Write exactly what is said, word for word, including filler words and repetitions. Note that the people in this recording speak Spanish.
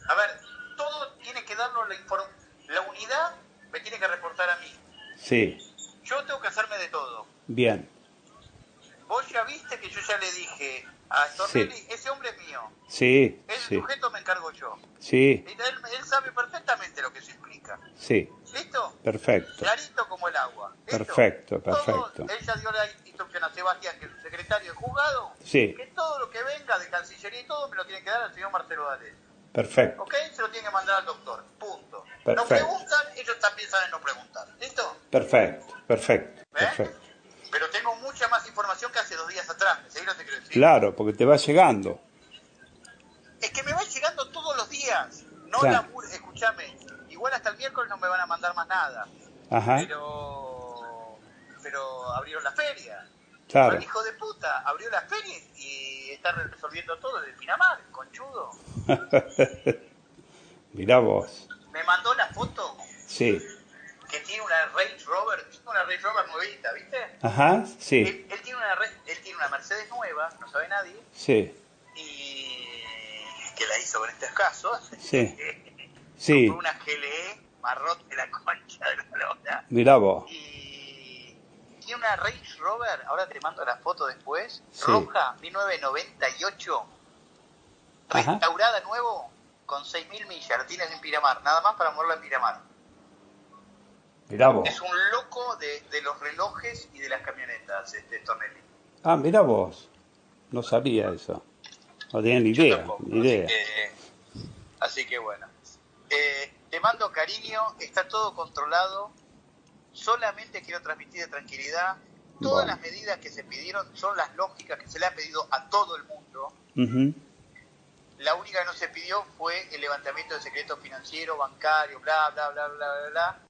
A ver, todo tiene que darlo la información. La unidad me tiene que reportar a mí. Sí. Yo tengo que hacerme de todo. Bien. Vos ya viste que yo ya le dije a Stornelli, sí. Ese hombre es mío. Sí, el sí. sujeto me encargo yo. Sí. Él, él sabe perfectamente lo que eso implica. Sí. ¿Listo? Perfecto. Clarito como el agua. ¿Listo? Perfecto, perfecto. Todo, él ya dio la instrucción a Sebastián, que es su secretario de juzgado, sí. que todo lo que venga de Cancillería y todo me lo tiene que dar al señor Marcelo D'Alessio. Perfecto. ¿Ok? Se lo tiene que mandar al doctor. Punto. Perfecto. No preguntan, ellos también saben no preguntar. ¿Listo? Perfecto, perfecto, ¿Eh? perfecto. Pero tengo mucha más información que hace dos días atrás. ¿Me seguís lo que quiero decir? Claro, porque te va llegando. Es que me va llegando todos los días. No claro. la... Escúchame. Igual hasta el miércoles no me van a mandar más nada. Ajá. Pero... Pero abrieron la feria. Claro. Pero el hijo de puta abrió la feria y está resolviendo todo desde Pinamar, conchudo. Mirá vos. Me mandó la foto. Sí. Que tiene una Range Rover, tiene una Range Rover nuevita, ¿viste? Ajá, sí. Él, él, tiene una, él tiene una Mercedes nueva, no sabe nadie. Sí. Y que la hizo en estos casos. Sí. Sí. Compró una G L E marrón de la concha de la lona. Mirá vos. Y tiene una Range Rover, ahora te mando la foto después, sí. roja, mil novecientos noventa y ocho, Ajá. restaurada nuevo, con seis mil millas, la tienes en Pinamar, nada más para moverla en Pinamar. Mirá vos. Es un loco de, de los relojes y de las camionetas, este Stornelli. Ah, mirá vos. No sabía eso. No tenía ni idea. Tampoco, ni idea. Así, que, así que bueno. Eh, te mando cariño, está todo controlado. Solamente quiero transmitir de tranquilidad. Todas bueno. las medidas que se pidieron son las lógicas que se le ha pedido a todo el mundo. Uh-huh. La única que no se pidió fue el levantamiento de secreto financiero, bancario, bla, bla, bla, bla, bla, bla.